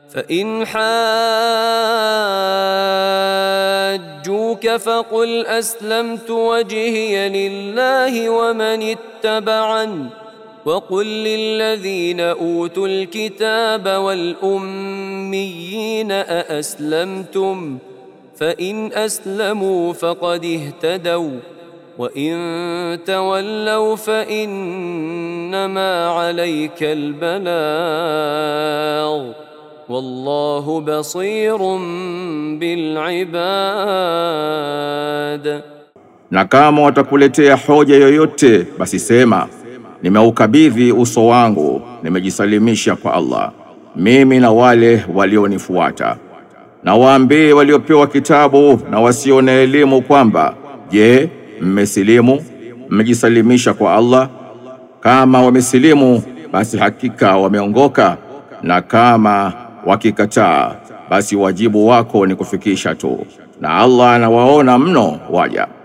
فإن حاجوك فقل أسلمت وجهي لله ومن اتبعني وقل للذين أوتوا الكتاب والأميين أأسلمتم فإن أسلموا فقد اهتدوا وإن تولوا فإنما عليك البلاغ والله بصير بالعباد. Na kama watakuletea hoja yoyote basi sema, nimeukabidhi uso wangu, nimejisalimisha kwa Allah, mimi na wale walionifuata. Na waambie waliopewa kitabu na wasio na elimu kwamba, je, mmesilimu, mmejisalimisha kwa Allah? Kama wamesilimu basi hakika wameongoka, na kama wakikataa basi wajibu wako ni kufikisha tu, na Allah anawaona mno waja.